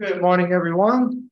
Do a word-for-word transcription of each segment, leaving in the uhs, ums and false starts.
Good morning, everyone.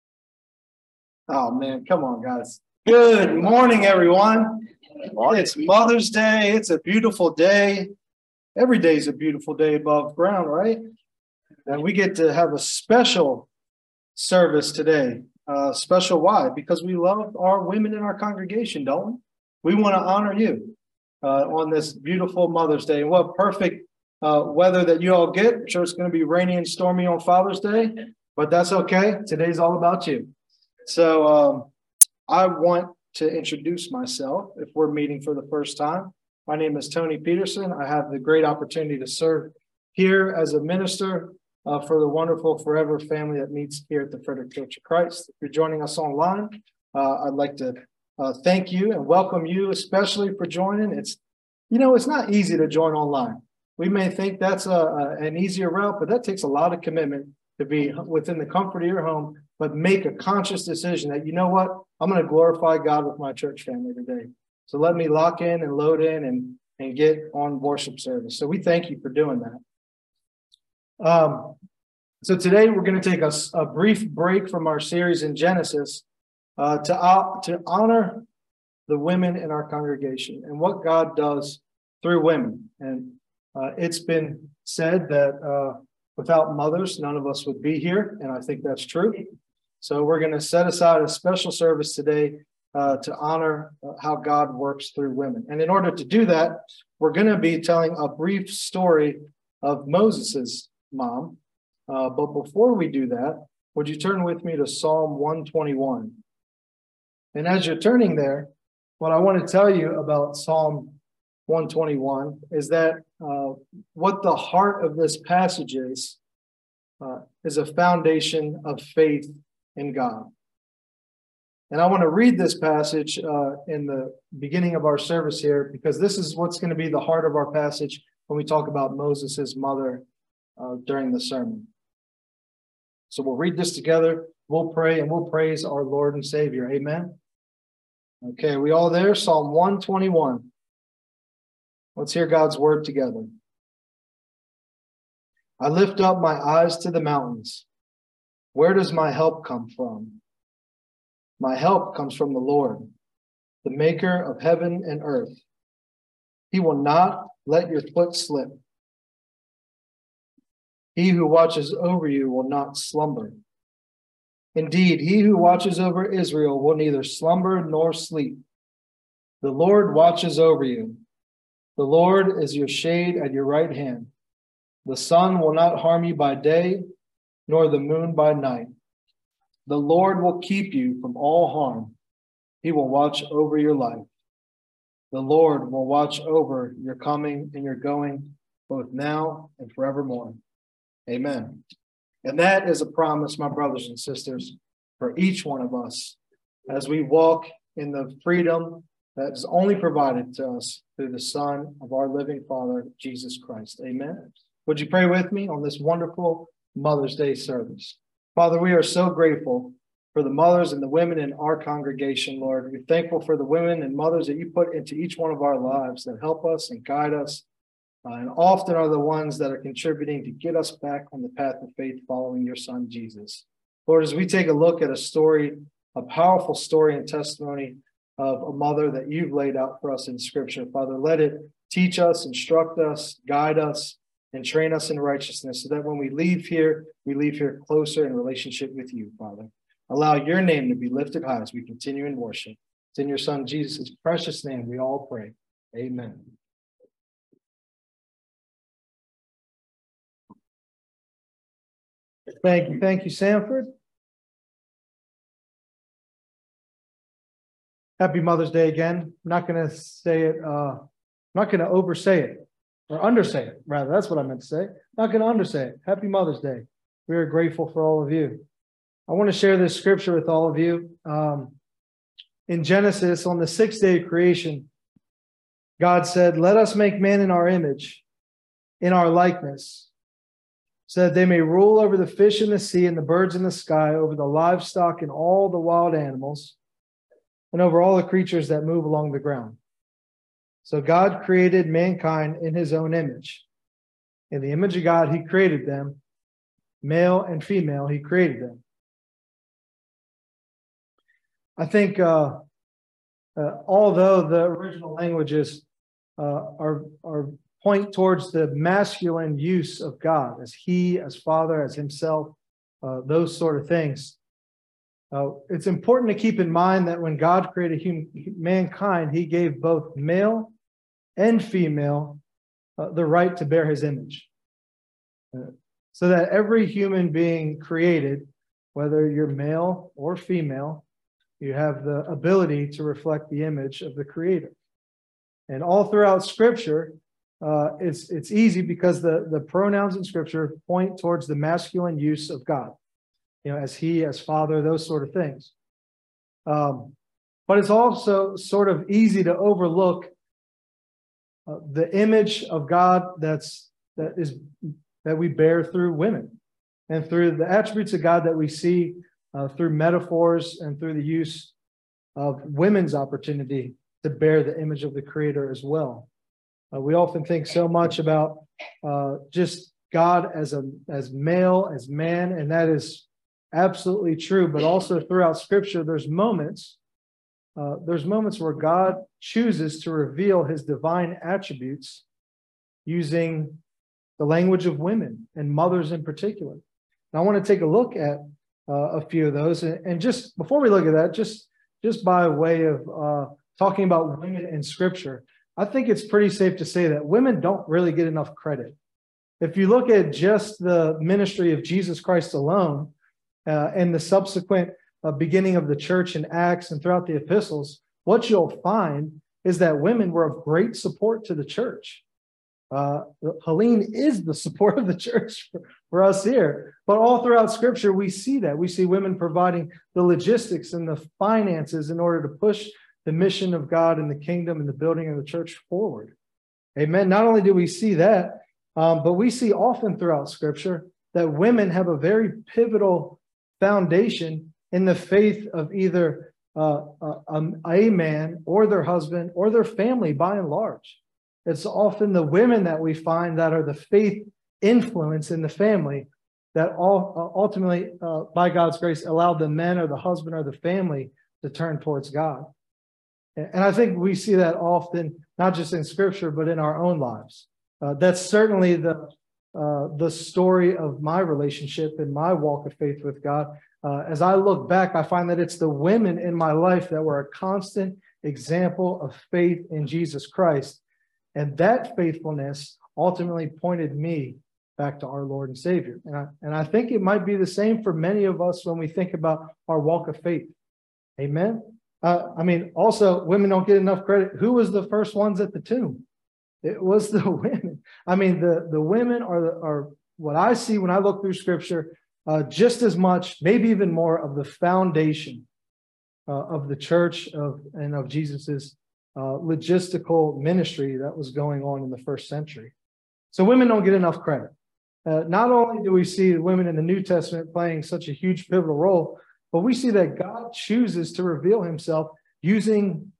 Oh, man, come on, guys. Good morning, everyone. It's Mother's Day. It's a beautiful day. Every day is a beautiful day above ground, right? And we get to have a special service today. Uh, special why? Because we love our women in our congregation, don't we? We want to honor you uh, on this beautiful Mother's Day. And what perfect uh, weather that you all get. I'm sure it's going to be rainy and stormy on Father's Day, but that's okay. Today's all about you. So um, I want to introduce myself if we're meeting for the first time. My name is Tony Peterson. I have the great opportunity to serve here as a minister uh, for the wonderful Forever family that meets here at the Frederick Church of Christ. If you're joining us online, uh, I'd like to uh, thank you and welcome you, especially for joining. It's, you know, it's not easy to join online. We may think that's a, a, an easier route, but that takes a lot of commitment to be within the comfort of your home, but make a conscious decision that, you know what, I'm going to glorify God with my church family today. So let me lock in and load in and, and get on worship service. So we thank you for doing that. Um, so today we're going to take a, a brief break from our series in Genesis uh, to, uh, to honor the women in our congregation and what God does through women. And uh, it's been said that uh, without mothers, none of us would be here. And I think that's true. So we're going to set aside a special service today Uh, to honor uh, how God works through women. And in order to do that, we're going to be telling a brief story of Moses's mom. Uh, but before we do that, would you turn with me to Psalm one twenty-one? And as you're turning there, what I want to tell you about Psalm one twenty-one is that uh, what the heart of this passage is, uh, is a foundation of faith in God. And I want to read this passage uh, in the beginning of our service here, because this is what's going to be the heart of our passage when we talk about Moses' mother uh, during the sermon. So we'll read this together, we'll pray, and we'll praise our Lord and Savior. Amen. Okay, are we all there? Psalm one twenty-one. Let's hear God's word together. I lift up my eyes to the mountains. Where does my help come from? My help comes from the Lord, the maker of heaven and earth. He will not let your foot slip. He who watches over you will not slumber. Indeed, he who watches over Israel will neither slumber nor sleep. The Lord watches over you. The Lord is your shade at your right hand. The sun will not harm you by day, nor the moon by night. The Lord will keep you from all harm. He will watch over your life. The Lord will watch over your coming and your going, both now and forevermore. Amen. And that is a promise, my brothers and sisters, for each one of us as we walk in the freedom that is only provided to us through the Son of our living Father, Jesus Christ. Amen. Would you pray with me on this wonderful Mother's Day service? Father, we are so grateful for the mothers and the women in our congregation, Lord. We're thankful for the women and mothers that you put into each one of our lives that help us and guide us, uh, and often are the ones that are contributing to get us back on the path of faith following your Son, Jesus. Lord, as we take a look at a story, a powerful story and testimony of a mother that you've laid out for us in Scripture, Father, let it teach us, instruct us, guide us, and train us in righteousness so that when we leave here, we leave here closer in relationship with you, Father. Allow your name to be lifted high as we continue in worship. It's in your Son, Jesus' precious name, we all pray. Amen. Thank you. Thank you, Sanford. Happy Mother's Day again. I'm not going to say it, uh, I'm not going to oversay it. Or undersay it, rather. That's what I meant to say. Not going to undersay it. Happy Mother's Day. We are grateful for all of you. I want to share this scripture with all of you. Um, in Genesis, on the sixth day of creation, God said, let us make man in our image, in our likeness, so that they may rule over the fish in the sea and the birds in the sky, over the livestock and all the wild animals, and over all the creatures that move along the ground. So God created mankind in his own image. In the image of God, he created them. Male and female, he created them. I think uh, uh, although the original languages uh, are, are point towards the masculine use of God as he, as father, as himself, uh, those sort of things. Uh, it's important to keep in mind that when God created human, mankind, he gave both male and female uh, the right to bear his image. Uh, so that every human being created, whether you're male or female, you have the ability to reflect the image of the Creator. And all throughout Scripture, uh, it's, it's easy because the, the pronouns in Scripture point towards the masculine use of God. You know, as he, as father, those sort of things. Um, but it's also sort of easy to overlook uh, the image of God that's that is that we bear through women and through the attributes of God that we see uh, through metaphors and through the use of women's opportunity to bear the image of the Creator as well. Uh, we often think so much about uh, just God as a as male, as man, and that is absolutely true. But also throughout Scripture, there's moments, uh, there's moments where God chooses to reveal his divine attributes using the language of women and mothers in particular. And I want to take a look at uh, a few of those. And, and just before we look at that, just, just by way of uh, talking about women in Scripture, I think it's pretty safe to say that women don't really get enough credit. If you look at just the ministry of Jesus Christ alone, Uh, and the subsequent uh, beginning of the church in Acts and throughout the epistles, what you'll find is that women were of great support to the church. Uh, Helene is the support of the church for, for us here. But all throughout Scripture, we see that. We see women providing the logistics and the finances in order to push the mission of God and the kingdom and the building of the church forward. Amen. Not only do we see that, um, but we see often throughout Scripture that women have a very pivotal foundation in the faith of either uh, a, a man or their husband or their family by and large. It's often the women that we find that are the faith influence in the family that all, uh, ultimately, uh, by God's grace, allow the men or the husband or the family to turn towards God. And I think we see that often, not just in Scripture, but in our own lives. Uh, that's certainly the Uh, the story of my relationship and my walk of faith with God. Uh, as I look back, I find that it's the women in my life that were a constant example of faith in Jesus Christ. And that faithfulness ultimately pointed me back to our Lord and Savior. And I, and I think it might be the same for many of us when we think about our walk of faith. Amen. Uh, I mean, also, women don't get enough credit. Who was the first ones at the tomb? It was the women. I mean, the, the women are, the, are what I see when I look through Scripture, uh, just as much, maybe even more, of the foundation uh, of the church of and of Jesus's uh, logistical ministry that was going on in the first century. So women don't get enough credit. Uh, not only do we see women in the New Testament playing such a huge pivotal role, but we see that God chooses to reveal himself using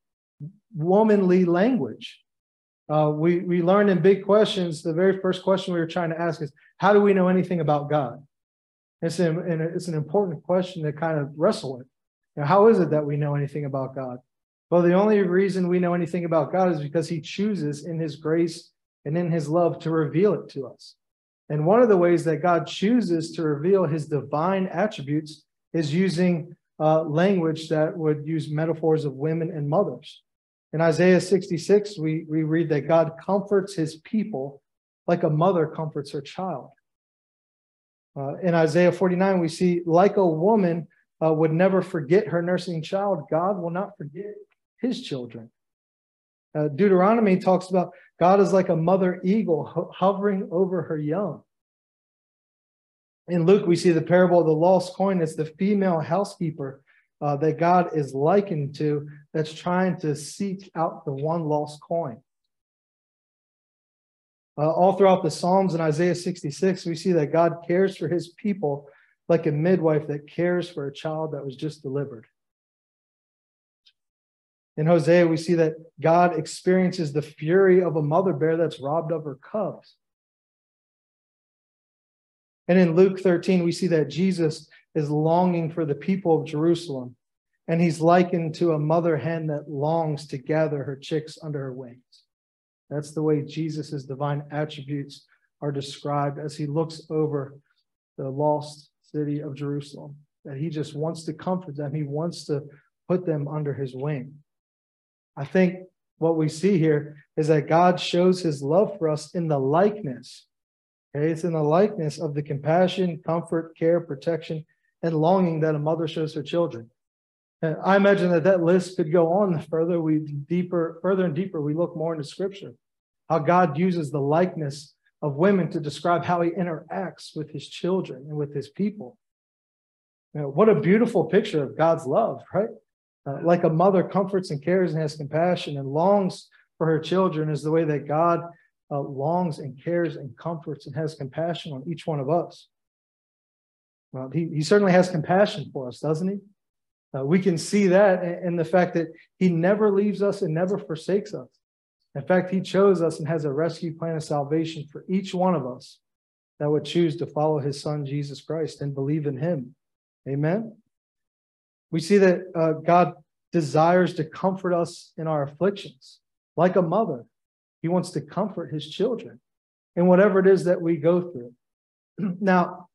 womanly language. Uh, we, we learned in Big Questions, the very first question we were trying to ask is, how do we know anything about God? It's an, and it's an important question to kind of wrestle with. You know, how is it that we know anything about God? Well, the only reason we know anything about God is because he chooses in his grace and in his love to reveal it to us. And one of the ways that God chooses to reveal his divine attributes is using uh, language that would use metaphors of women and mothers. In Isaiah sixty-six, we, we read that God comforts his people like a mother comforts her child. Uh, in Isaiah forty-nine, we see, like a woman uh, would never forget her nursing child, God will not forget his children. Uh, Deuteronomy talks about God is like a mother eagle ho- hovering over her young. In Luke, we see the parable of the lost coin. It's the female housekeeper uh, that God is likened to, that's trying to seek out the one lost coin. Uh, all throughout the Psalms and Isaiah sixty-six, we see that God cares for his people like a midwife that cares for a child that was just delivered. In Hosea, we see that God experiences the fury of a mother bear that's robbed of her cubs. And in Luke thirteen, we see that Jesus is longing for the people of Jerusalem. And he's likened to a mother hen that longs to gather her chicks under her wings. That's the way Jesus' divine attributes are described as he looks over the lost city of Jerusalem. That he just wants to comfort them. He wants to put them under his wing. I think what we see here is that God shows his love for us in the likeness. Okay? It's in the likeness of the compassion, comfort, care, protection, and longing that a mother shows her children. And I imagine that that list could go on the further we deeper, further and deeper we look more into Scripture. How God uses the likeness of women to describe how he interacts with his children and with his people. You know, what a beautiful picture of God's love, right? Uh, like a mother comforts and cares and has compassion and longs for her children is the way that God uh, longs and cares and comforts and has compassion on each one of us. Well, he, he certainly has compassion for us, doesn't he? Uh, we can see that in the fact that he never leaves us and never forsakes us. In fact, he chose us and has a rescue plan of salvation for each one of us that would choose to follow his son, Jesus Christ, and believe in him. Amen. We see that uh, God desires to comfort us in our afflictions. Like a mother, he wants to comfort his children in whatever it is that we go through. Now,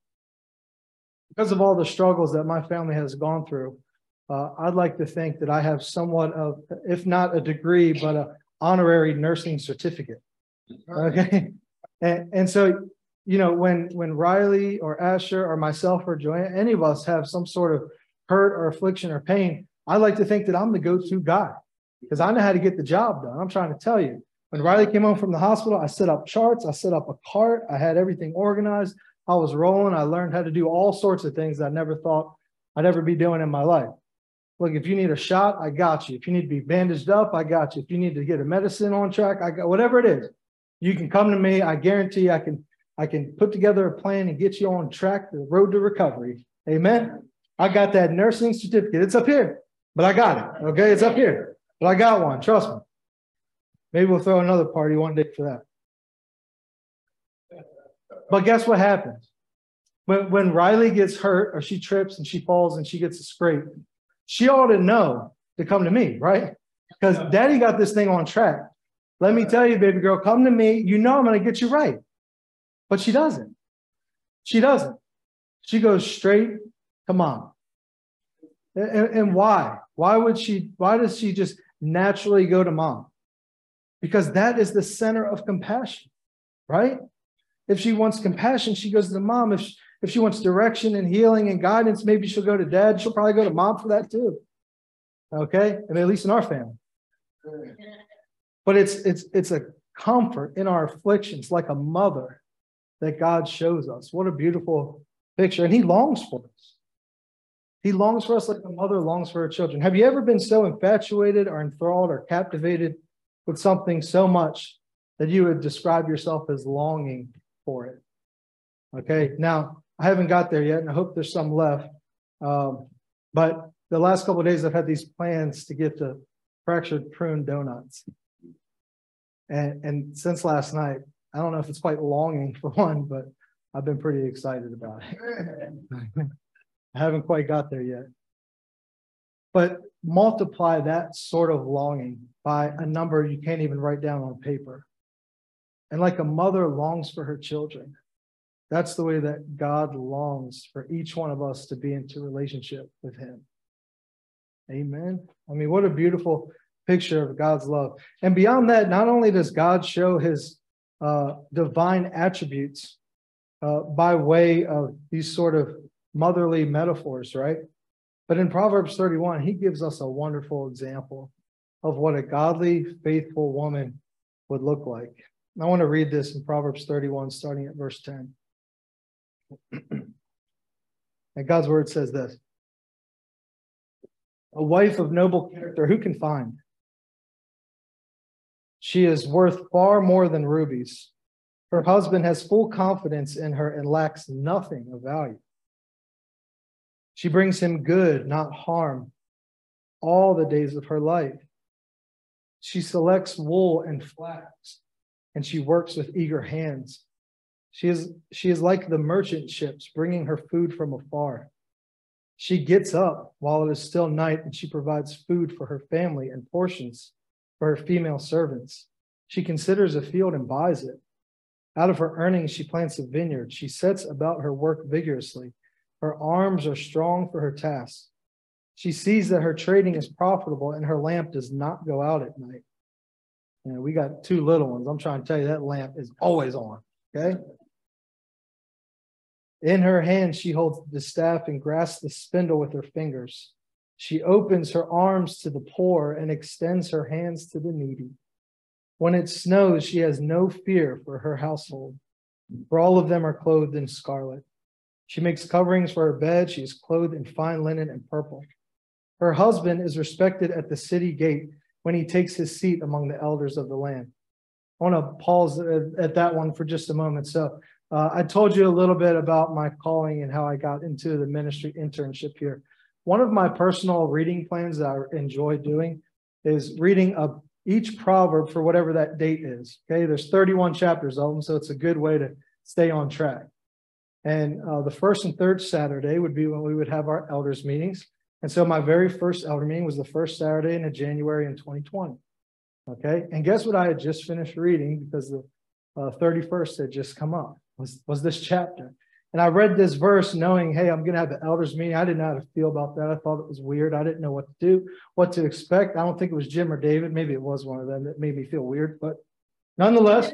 because of all the struggles that my family has gone through, uh, I'd like to think that I have somewhat of, if not a degree, but an honorary nursing certificate. Okay. And, and so, you know, when, when Riley or Asher or myself or Joanne, any of us have some sort of hurt or affliction or pain, I like to think that I'm the go-to guy because I know how to get the job done. I'm trying to tell you, when Riley came home from the hospital, I set up charts, I set up a cart, I had everything organized, I was rolling, I learned how to do all sorts of things that I never thought I'd ever be doing in my life. Look, if you need a shot, I got you. If you need to be bandaged up, I got you. If you need to get a medicine on track, I got whatever it is. You can come to me. I guarantee I can I can put together a plan and get you on track, the road to recovery. Amen. I got that nursing certificate. It's up here, but I got it. Okay, it's up here, but I got one. Trust me. Maybe we'll throw another party one day for that. But guess what happens? When, when Riley gets hurt or she trips and she falls and she gets a scrape, she ought to know to come to me, right? Because daddy got this thing on track. Let me tell you, baby girl, come to me. You know I'm going to get you right. But she doesn't. She doesn't. She goes straight to mom. And, and why? Why would she, why does she just naturally go to mom? Because that is the center of compassion, right? If she wants compassion, she goes to mom. If she, if she wants direction and healing and guidance, maybe she'll go to dad. She'll probably go to mom for that too. Okay? I mean, at least in our family. But it's it's it's a comfort in our afflictions, like a mother that God shows us. What a beautiful picture. And he longs for us. He longs for us like a mother longs for her children. Have you ever been so infatuated or enthralled or captivated with something so much that you would describe yourself as longing for it? Okay, now I haven't got there yet, and I hope there's some left. Um, but the last couple of days, I've had these plans to get the fractured prune donuts. And, and since last night, I don't know if it's quite longing for one, but I've been pretty excited about it. I haven't quite got there yet. But multiply that sort of longing by a number you can't even write down on paper. And like a mother longs for her children, that's the way that God longs for each one of us to be into relationship with him. Amen. I mean, what a beautiful picture of God's love. And beyond that, not only does God show his uh, divine attributes uh, by way of these sort of motherly metaphors, right? But in Proverbs thirty-one, he gives us a wonderful example of what a godly, faithful woman would look like. I want to read this in Proverbs thirty-one, starting at verse ten. And God's word says this: a wife of noble character, who can find? She is worth far more than rubies. Her husband has full confidence in her and lacks nothing of value. She brings him good, not harm, all the days of her life. She selects wool and flax, and she works with eager hands. She is, she is like the merchant ships bringing her food from afar. She gets up while it is still night, and she provides food for her family and portions for her female servants. She considers a field and buys it. Out of her earnings, she plants a vineyard. She sets about her work vigorously. Her arms are strong for her task. She sees that her trading is profitable, and her lamp does not go out at night. You know, we got two little ones. I'm trying to tell you, that lamp is always on, okay? In her hand, she holds the staff and grasps the spindle with her fingers. She opens her arms to the poor and extends her hands to the needy. When it snows, she has no fear for her household, for all of them are clothed in scarlet. She makes coverings for her bed. She is clothed in fine linen and purple. Her husband is respected at the city gate when he takes his seat among the elders of the land. I want to pause at that one for just a moment. So uh, I told you a little bit about my calling and how I got into the ministry internship here. One of my personal reading plans that I enjoy doing is reading a, each proverb for whatever that date is. Okay, there's thirty-one chapters of them, so it's a good way to stay on track. And uh, the first and third Saturday would be when we would have our elders meetings. And so my very first elder meeting was the first Saturday in January in twenty twenty. Okay, and guess what I had just finished reading, because the uh, thirty-first had just come up, was, was this chapter. And I read this verse knowing, hey, I'm going to have the elders meeting. I didn't know how to feel about that. I thought it was weird. I didn't know what to do, what to expect. I don't think it was Jim or David. Maybe it was one of them that made me feel weird. But nonetheless,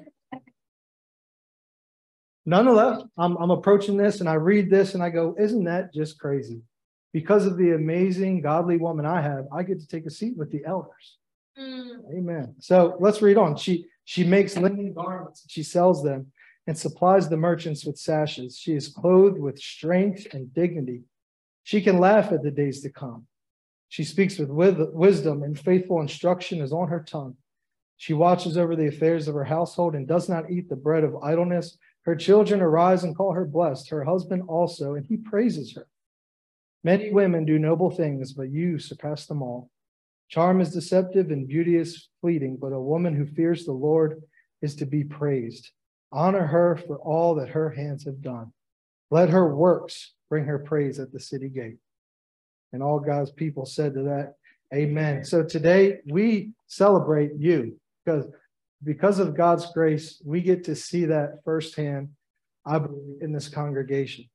nonetheless, I'm, I'm approaching this and I read this and I go, isn't that just crazy? Because of the amazing godly woman I have, I get to take a seat with the elders. Mm. Amen. So let's read on. She, she makes linen garments. She sells them and supplies the merchants with sashes. She is clothed with strength and dignity. She can laugh at the days to come. She speaks with wisdom, and faithful instruction is on her tongue. She watches over the affairs of her household and does not eat the bread of idleness. Her children arise and call her blessed, her husband also, and he praises her. Many women do noble things, but you surpass them all. Charm is deceptive and beauty is fleeting, but a woman who fears the Lord is to be praised. Honor her for all that her hands have done. Let her works bring her praise at the city gate. And all God's people said to that, amen. So today we celebrate you because, because of God's grace, we get to see that firsthand, I believe, in this congregation.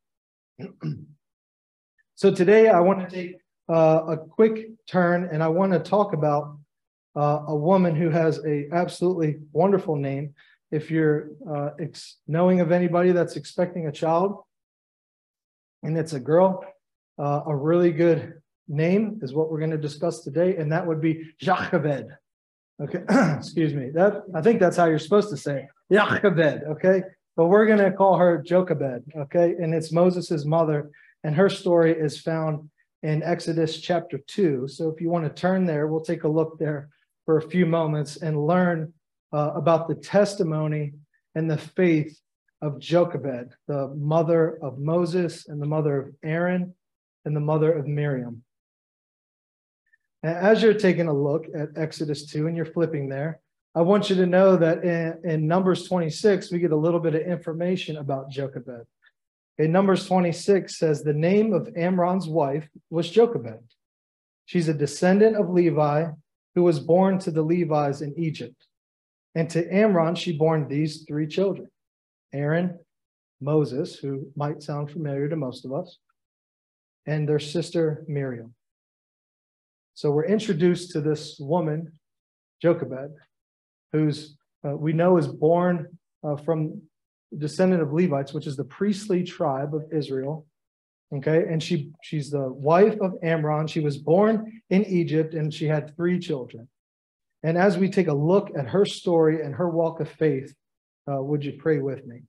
So today I want to take uh, a quick turn and I want to talk about uh, a woman who has a absolutely wonderful name. If you're uh, ex- knowing of anybody that's expecting a child and it's a girl, uh, a really good name is what we're going to discuss today, and that would be Jochebed. Okay, excuse me. That I think that's how you're supposed to say it. Jochebed. Okay, but we're going to call her Jochebed. Okay, and it's Moses's mother, and her story is found in Exodus chapter two. So if you want to turn there, we'll take a look there for a few moments and learn Uh, about the testimony and the faith of Jochebed, the mother of Moses and the mother of Aaron and the mother of Miriam. And as you're taking a look at Exodus two and you're flipping there, I want you to know that in, in Numbers twenty-six, we get a little bit of information about Jochebed. In Numbers twenty-six says the name of Amram's wife was Jochebed. She's a descendant of Levi who was born to the Levites in Egypt. And to Amram, she bore these three children, Aaron, Moses, who might sound familiar to most of us, and their sister Miriam. So we're introduced to this woman, Jochebed, who's uh, we know is born uh, from a descendant of Levites, which is the priestly tribe of Israel. Okay, and she she's the wife of Amram. She was born in Egypt, and she had three children. And as we take a look at her story and her walk of faith, uh, would you pray with me?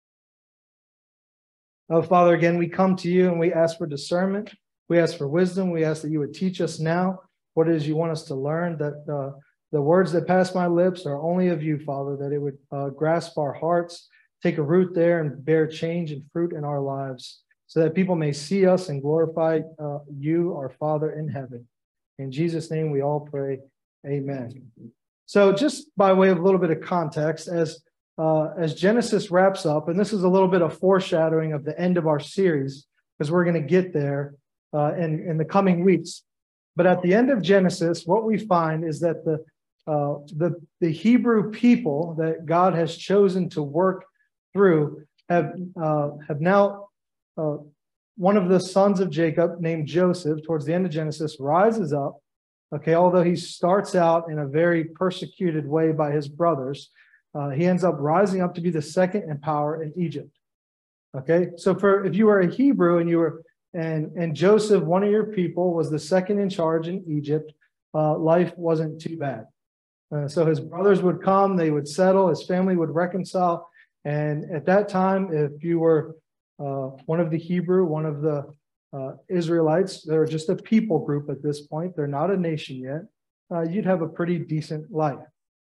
Oh, Father, again, we come to you and we ask for discernment. We ask for wisdom. We ask that you would teach us now what it is you want us to learn, that uh, the words that pass my lips are only of you, Father, that it would uh, grasp our hearts, take a root there and bear change and fruit in our lives so that people may see us and glorify uh, you, our Father in heaven. In Jesus' name, we all pray. Amen. So just by way of a little bit of context, as uh, as Genesis wraps up, and this is a little bit of foreshadowing of the end of our series, because we're going to get there uh, in, in the coming weeks. But at the end of Genesis, what we find is that the, uh, the, the Hebrew people that God has chosen to work through have, uh, have now, uh, one of the sons of Jacob named Joseph, towards the end of Genesis, rises up. Okay, although he starts out in a very persecuted way by his brothers, uh, he ends up rising up to be the second in power in Egypt. Okay, so for if you were a Hebrew and you were and and Joseph, one of your people, was the second in charge in Egypt, uh, life wasn't too bad. Uh, so his brothers would come, they would settle, his family would reconcile, and at that time, if you were uh, one of the Hebrew, one of the uh, Israelites, they're just a people group at this point. They're not a nation yet. Uh, you'd have a pretty decent life.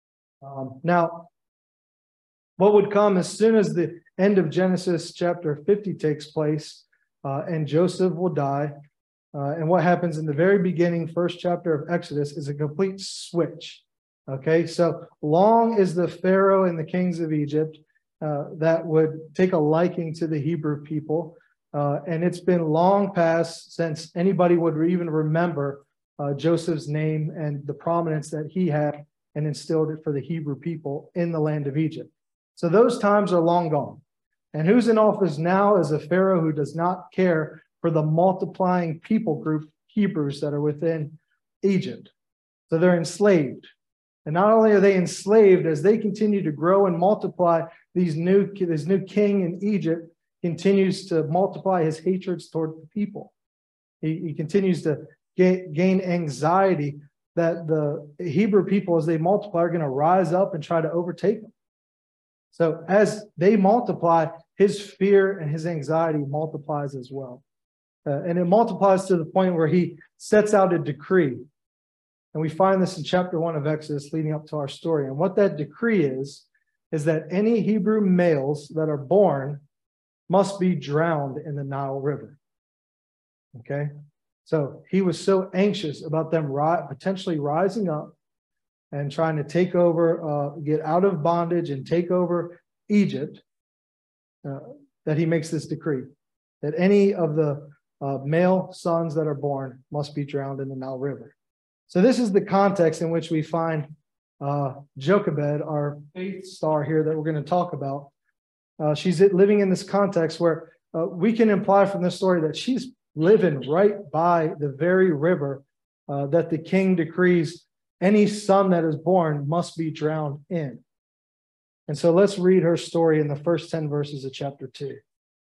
Um, now, what would come as soon as the end of Genesis chapter fifty takes place, uh, and Joseph will die, uh, and what happens in the very beginning, first chapter of Exodus, is a complete switch. Okay, so long is the Pharaoh and the kings of Egypt uh, that would take a liking to the Hebrew people, uh, and it's been long past since anybody would even remember uh, Joseph's name and the prominence that he had and instilled it for the Hebrew people in the land of Egypt. So those times are long gone. And who's in office now is a Pharaoh who does not care for the multiplying people group Hebrews that are within Egypt. So they're enslaved. And not only are they enslaved, as they continue to grow and multiply, these new, this new king in Egypt continues to multiply his hatreds toward the people. He, he continues to gain, gain anxiety that the Hebrew people, as they multiply, are going to rise up and try to overtake them. So as they multiply, his fear and his anxiety multiplies as well. Uh, and it multiplies to the point where he sets out a decree. And we find this in chapter one of Exodus leading up to our story. And what that decree is, is that any Hebrew males that are born must be drowned in the Nile River. Okay? So he was so anxious about them ri- potentially rising up and trying to take over, uh, get out of bondage and take over Egypt, uh, that he makes this decree, that any of the uh, male sons that are born must be drowned in the Nile River. So this is the context in which we find uh, Jochebed, our faith star here that we're going to talk about. Uh, she's living in this context where uh, we can imply from this story that she's living right by the very river uh, that the king decrees any son that is born must be drowned in. And so let's read her story in the first ten verses of chapter two.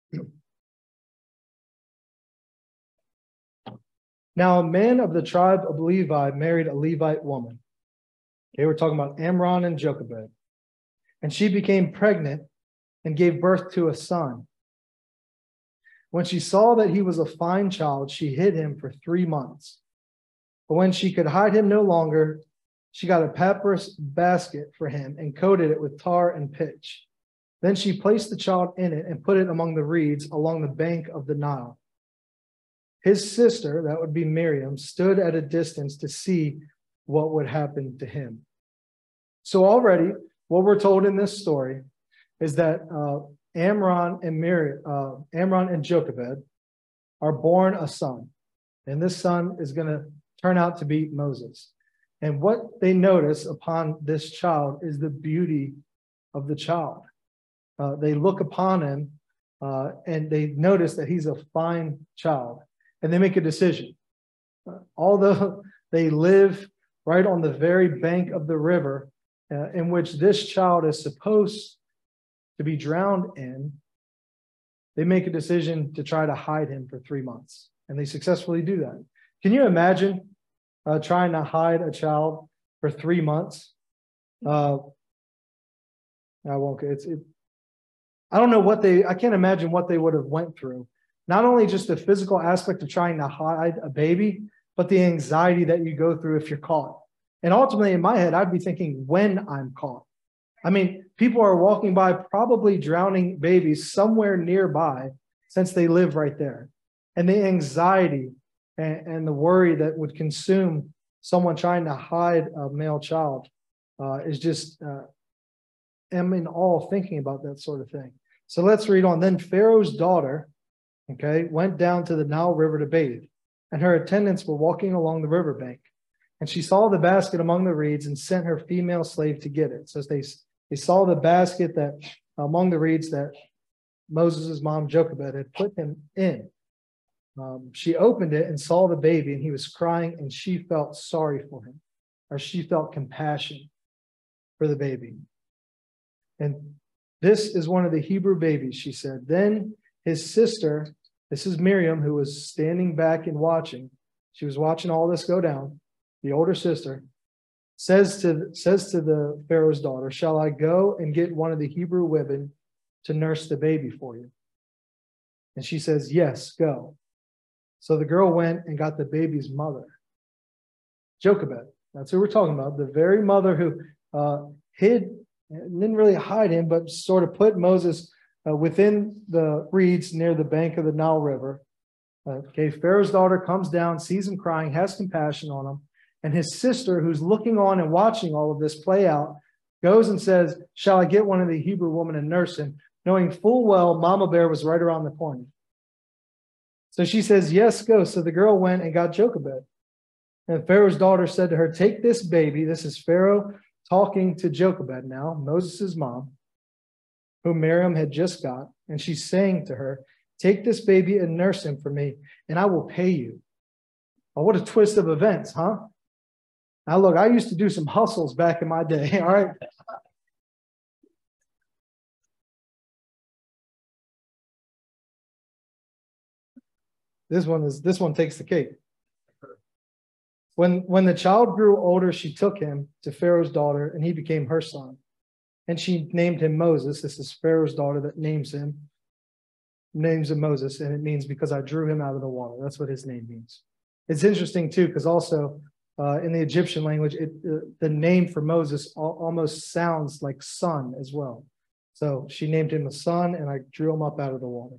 Now, a man of the tribe of Levi married a Levite woman. Okay, we're talking about Amram and Jochebed. And she became pregnant and gave birth to a son. When she saw that he was a fine child, she hid him for three months. But when she could hide him no longer, she got a papyrus basket for him and coated it with tar and pitch. Then she placed the child in it and put it among the reeds along the bank of the Nile. His sister, that would be Miriam, stood at a distance to see what would happen to him. So already, what we're told in this story is that uh, Amram and Miriam, uh, Amram and Jochebed are born a son, and this son is going to turn out to be Moses. And what they notice upon this child is the beauty of the child. Uh, they look upon him uh, and they notice that he's a fine child, and they make a decision. Uh, although they live right on the very bank of the river uh, in which this child is supposed to be drowned in, they make a decision to try to hide him for three months. And they successfully do that. Can you imagine uh, trying to hide a child for three months? Uh, I won't, it's, it, I don't know what they, I can't imagine what they would have went through. Not only just the physical aspect of trying to hide a baby, but the anxiety that you go through if you're caught. And ultimately in my head, I'd be thinking when I'm caught. I mean, people are walking by probably drowning babies somewhere nearby since they live right there. And the anxiety and, and the worry that would consume someone trying to hide a male child uh, is just uh, am in awe thinking about that sort of thing. So let's read on. Then Pharaoh's daughter, okay, went down to the Nile River to bathe, and her attendants were walking along the riverbank. And she saw the basket among the reeds and sent her female slave to get it. So they, they saw the basket that among the reeds that Moses' mom, Jochebed, had put him in. Um, she opened it and saw the baby, and he was crying, and she felt sorry for him, or she felt compassion for the baby. And this is one of the Hebrew babies, she said. Then his sister, this is Miriam, who was standing back and watching. She was watching all this go down. The older sister says to, says to the Pharaoh's daughter, shall I go and get one of the Hebrew women to nurse the baby for you? And she says, yes, go. So the girl went and got the baby's mother, Jochebed. That's who we're talking about. The very mother who uh, hid, didn't really hide him, but sort of put Moses uh, within the reeds near the bank of the Nile River. Uh, okay, Pharaoh's daughter comes down, sees him crying, has compassion on him. And his sister, who's looking on and watching all of this play out, goes and says, shall I get one of the Hebrew women and nurse him? Knowing full well Mama Bear was right around the corner. So she says, yes, go. So the girl went and got Jochebed. And Pharaoh's daughter said to her, take this baby. This is Pharaoh talking to Jochebed now, Moses' mom, whom Miriam had just got. And she's saying to her, take this baby and nurse him for me, and I will pay you. Oh, what a twist of events, huh? Now, look, I used to do some hustles back in my day, all right? This one is this one takes the cake. When, when the child grew older, she took him to Pharaoh's daughter, and he became her son. And she named him Moses. This is Pharaoh's daughter that names him, names him Moses, and it means because I drew him out of the water. That's what his name means. It's interesting, too, because also uh, in the Egyptian language, it, uh, the name for Moses al- almost sounds like son as well. So she named him a son, and I drew him up out of the water.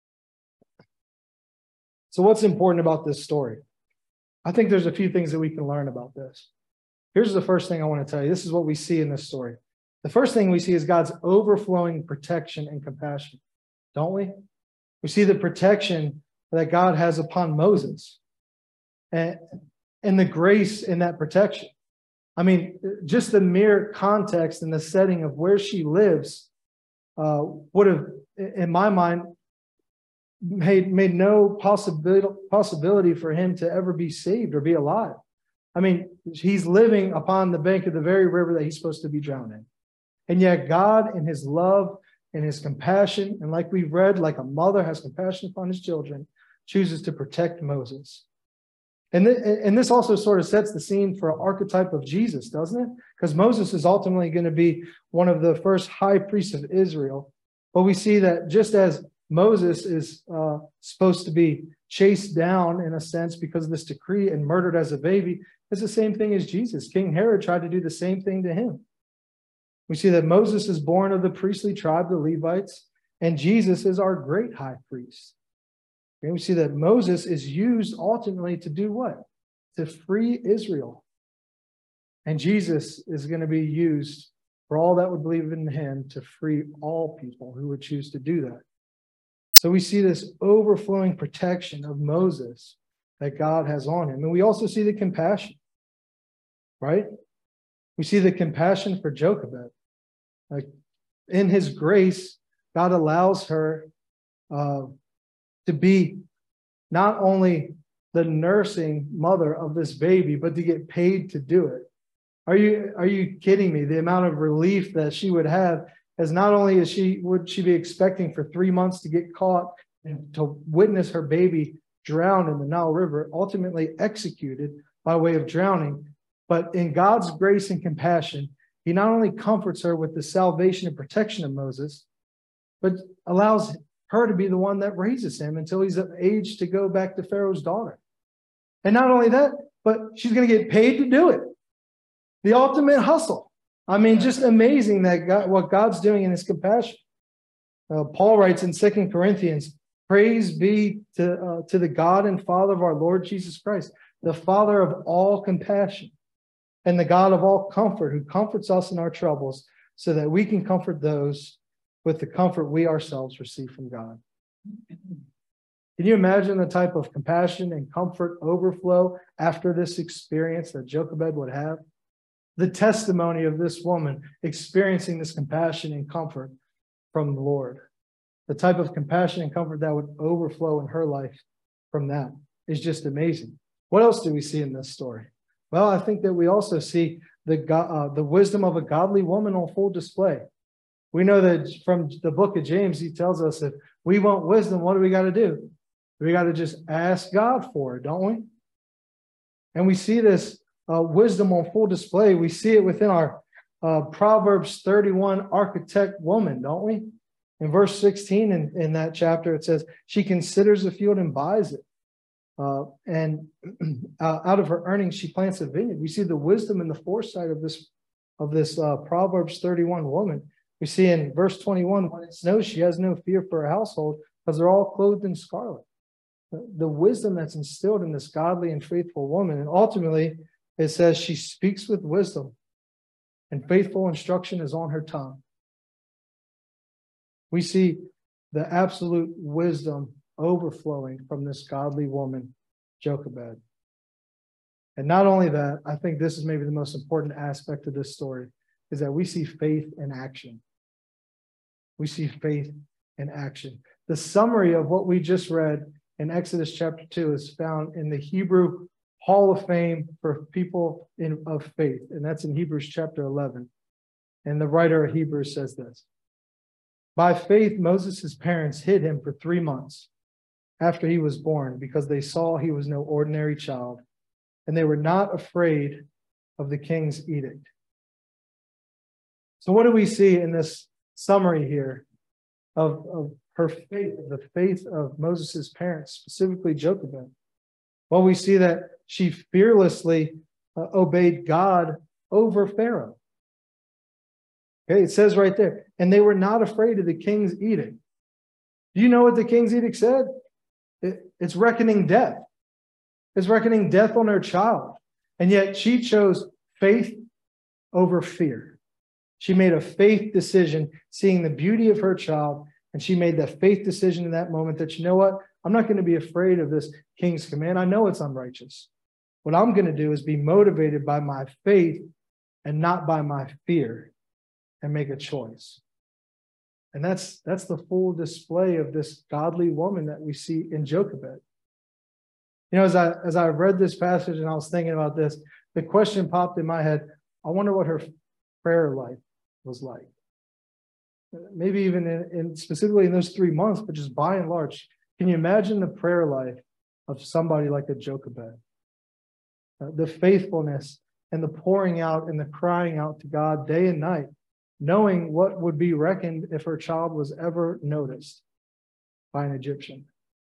So what's important about this story? I think there's a few things that we can learn about this. Here's the first thing I want to tell you. This is what we see in this story. The first thing we see is God's overflowing protection and compassion, don't we? We see the protection that God has upon Moses and, and the grace in that protection. I mean, just the mere context and the setting of where she lives uh, would have, in my mind, made, made no possibility, possibility for him to ever be saved or be alive. I mean, he's living upon the bank of the very river that he's supposed to be drowned in. And yet God, in his love and his compassion, and like we've read, like a mother has compassion upon his children, chooses to protect Moses. And, th- and this also sort of sets the scene for an archetype of Jesus, doesn't it? Because Moses is ultimately going to be one of the first high priests of Israel. But we see that just as Moses is uh, supposed to be chased down, in a sense, because of this decree and murdered as a baby, it's the same thing as Jesus. King Herod tried to do the same thing to him. We see that Moses is born of the priestly tribe, the Levites, and Jesus is our great high priest. And we see that Moses is used ultimately to do what? To free Israel. And Jesus is going to be used for all that would believe in him to free all people who would choose to do that. So we see this overflowing protection of Moses that God has on him. And we also see the compassion, right? We see the compassion for Jochebed. Like in his grace, God allows her uh, to be not only the nursing mother of this baby, but to get paid to do it. Are you, are you kidding me? The amount of relief that she would have, as not only is she would she be expecting for three months to get caught and to witness her baby drown in the Nile River, ultimately executed by way of drowning, but in God's grace and compassion, he not only comforts her with the salvation and protection of Moses, but allows her to be the one that raises him until he's of age to go back to Pharaoh's daughter. And not only that, but she's going to get paid to do it. The ultimate hustle. I mean, just amazing that God, what God's doing in his compassion. Uh, Paul writes in Second Corinthians, praise be to, uh, to the God and Father of our Lord Jesus Christ, the Father of all compassion and the God of all comfort, who comforts us in our troubles, so that we can comfort those with the comfort we ourselves receive from God. Can you imagine the type of compassion and comfort overflow after this experience that Jochebed would have? The testimony of this woman experiencing this compassion and comfort from the Lord. The type of compassion and comfort that would overflow in her life from that is just amazing. What else do we see in this story? Well, I think that we also see the, uh, the wisdom of a godly woman on full display. We know that from the book of James, he tells us that we want wisdom. What do we got to do? We got to just ask God for it, don't we? And we see this uh, wisdom on full display. We see it within our uh, Proverbs thirty-one architect woman, don't we? In verse sixteen in, in that chapter, it says, she considers the field and buys it. Uh, and uh, out of her earnings, she plants a vineyard. We see the wisdom and the foresight of this, of this uh, Proverbs thirty-one woman. We see in verse twenty-one, when it snows, she has no fear for her household because they're all clothed in scarlet. The, the wisdom that's instilled in this godly and faithful woman. And ultimately, it says she speaks with wisdom and faithful instruction is on her tongue. We see the absolute wisdom overflowing from this godly woman, Jochebed. And not only that, I think this is maybe the most important aspect of this story, is that we see faith in action. We see faith in action. The summary of what we just read in Exodus chapter two is found in the Hebrew Hall of Fame for people in, of faith, and that's in Hebrews chapter eleven. And the writer of Hebrews says this: by faith, Moses' parents hid him for three months after he was born because they saw he was no ordinary child, and they were not afraid of the king's edict. So what do we see in this summary here of, of her faith, the faith of Moses' parents, specifically Jochebed? Well, we see that she fearlessly uh, obeyed God over Pharaoh. Okay, it says right there, and they were not afraid of the king's edict. Do you know what the king's edict said? It, it's reckoning death. It's reckoning death on her child. And yet she chose faith over fear. She made a faith decision, seeing the beauty of her child, and she made that faith decision in that moment that, you know what, I'm not going to be afraid of this king's command. I know it's unrighteous. What I'm going to do is be motivated by my faith and not by my fear, and make a choice. And that's that's the full display of this godly woman that we see in Jochebed. You know, as I as I read this passage and I was thinking about this, the question popped in my head: I wonder what her prayer life was like. Maybe even in, in specifically in those three months, but just by and large, can you imagine the prayer life of somebody like a Jochebed? Uh, the faithfulness and the pouring out and the crying out to God day and night, knowing what would be reckoned if her child was ever noticed by an Egyptian.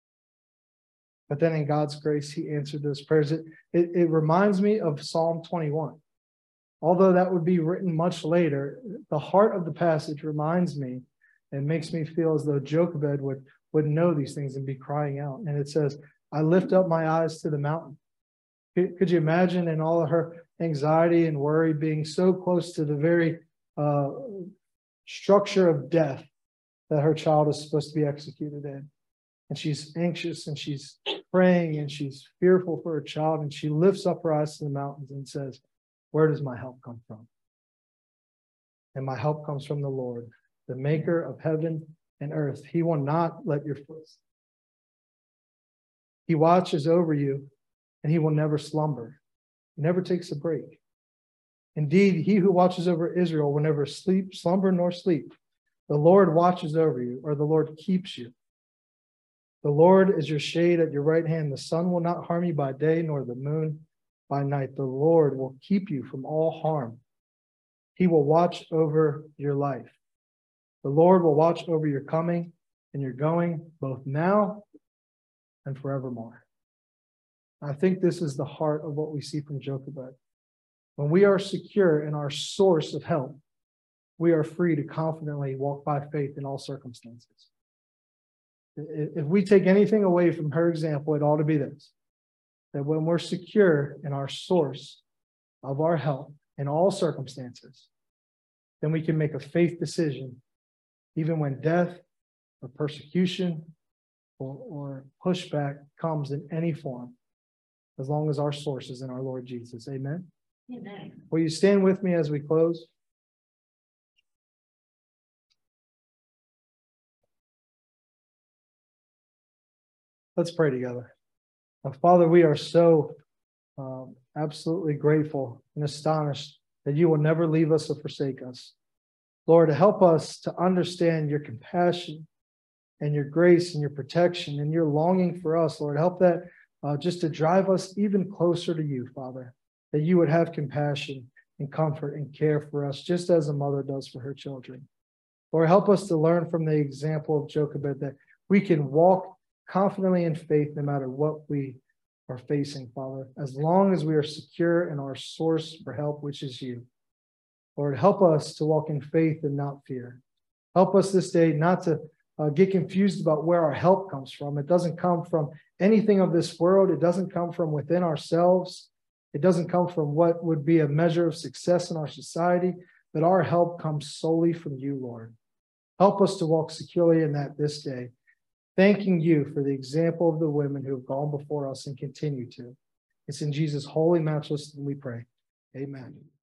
But then in God's grace, he answered those prayers. It, it, it reminds me of Psalm twenty-one. Although that would be written much later, the heart of the passage reminds me and makes me feel as though Jochebed would, would know these things and be crying out. And it says, I lift up my eyes to the mountain. Could, could you imagine in all of her anxiety and worry being so close to the very uh, structure of death that her child is supposed to be executed in? And she's anxious and she's praying and she's fearful for her child. And she lifts up her eyes to the mountains and says, where does my help come from? And my help comes from the Lord, the maker of heaven and earth. He will not let your foot slip. He watches over you and he will never slumber. He never takes a break. Indeed, he who watches over Israel will never sleep, slumber nor sleep. The Lord watches over you, or the Lord keeps you. The Lord is your shade at your right hand. The sun will not harm you by day, nor the moon by night. The Lord will keep you from all harm. He will watch over your life. The Lord will watch over your coming and your going, both now and forevermore. I think this is the heart of what we see from Jochebed. When we are secure in our source of help, we are free to confidently walk by faith in all circumstances. If we take anything away from her example, it ought to be this: that when we're secure in our source of our help in all circumstances, then we can make a faith decision, even when death or persecution or, or pushback comes in any form, as long as our source is in our Lord Jesus. Amen. Amen. Will you stand with me as we close? Let's pray together. Now, Father, we are so um, absolutely grateful and astonished that you will never leave us or forsake us. Lord, help us to understand your compassion and your grace and your protection and your longing for us. Lord, help that uh, just to drive us even closer to you, Father, that you would have compassion and comfort and care for us, just as a mother does for her children. Lord, help us to learn from the example of Jochebed that we can walk confidently in faith no matter what we are facing, Father, as long as we are secure in our source for help, which is you. Lord, help us to walk in faith and not fear. Help us this day not to uh, get confused about where our help comes from. It doesn't come from anything of this world. It doesn't come from within ourselves. It doesn't come from what would be a measure of success in our society, but our help comes solely from you, Lord. Help us to walk securely in that this day, thanking you for the example of the women who have gone before us and continue to. It's in Jesus' holy, matchless name we pray. Amen.